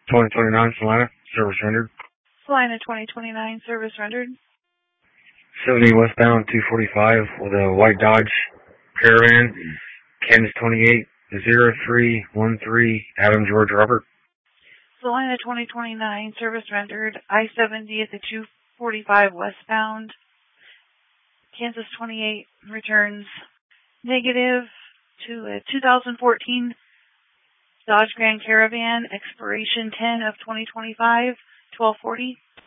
2029 Salina, service rendered. Salina 2029, service rendered. 70 westbound 245 with a white Dodge Caravan, Kansas 280313, Adam George Robert. Salina 2029, service rendered. I-70 at the 245 westbound. Kansas 28 returns negative to a 2014 Dodge Grand Caravan, expiration 10 of 2025, 1240.